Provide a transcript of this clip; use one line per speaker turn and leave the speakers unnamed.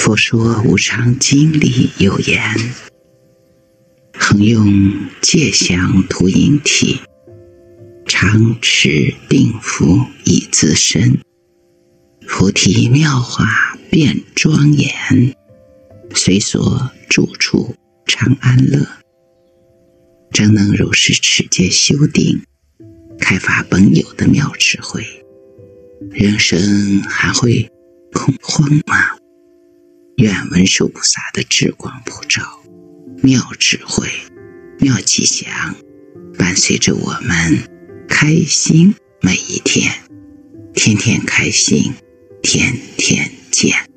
佛说无常经里有言：恒用戒相图引体，常持定伏以自身。菩提妙法变庄严，随所住处常安乐。真能如是持戒修定，开发本有的妙智慧，人生还会恐慌吗？愿文殊菩萨的智光普照，妙智慧、妙吉祥，伴随着我们开心每一天，天天开心，天天见。